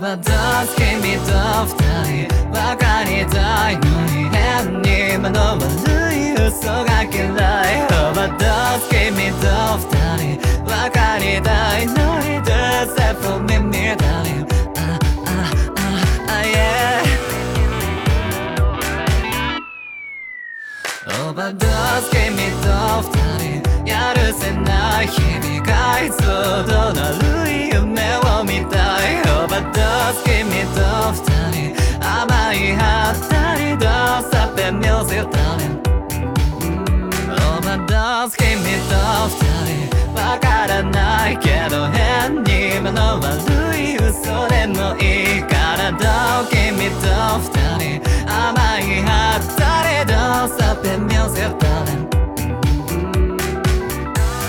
バドス君と二人分かりたいのに変に間の悪い嘘が嫌い。オーバードス君と二人分かりたいのに Do that for me, me darling. Yeah. オーバードス君と二人やるせない日々がいつとなる夢を見たい。オーバードス君と二人甘いはったりどうさってミュージックダーリン。オーバードス君と二人わからないけど変に間の悪い嘘でもいいからどう君と二人甘いはったりどうさってミュージックダーリン。